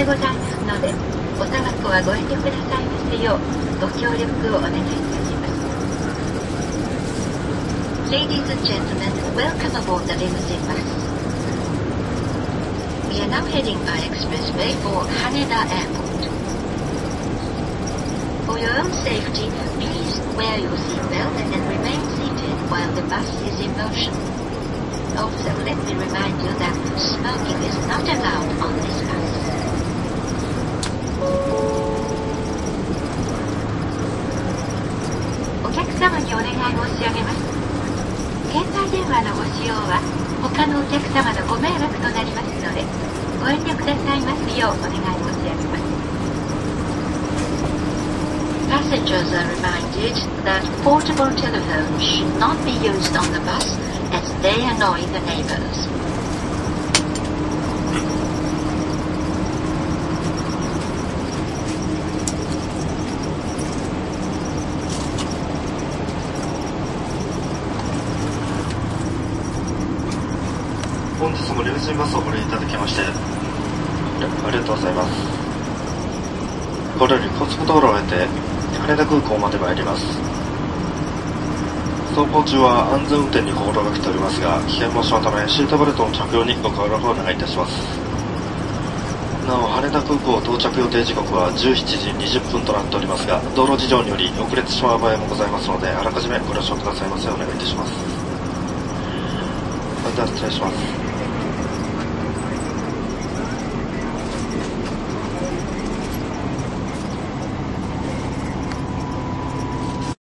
でございますので、おタバコはご遠慮くださいますようご協力をお願いいたします。Ladies and gentlemen, welcome aboard the limousine bus. We are now heading by expressway for Haneda Airport. For your own safety, please wear your seatbelt and remain seated while the bus is in motion. Also, let me remind you that smoking is not allowed on this bus. お客様にお願い申し上げます。携帯電話のご使用は他のお客様のご迷惑となりますので、ご遠慮くださいますようお願い申し上げます。Passengers are reminded that portable telephones should not be used on the bus as they annoy the neighbors. 本日もリムジンバスをご利用いただきましてありがとうございます。これより高速道路を経て羽田空港まで参ります。走行中は安全運転に心がけておりますが、危険防止のためシートベルトの着用にご協力をお願いいたします。なお羽田空港到着予定時刻は17時20分となっておりますが、道路事情により遅れてしまう場合もございますので、あらかじめご了承くださいませお願いいたします。それでは失礼します。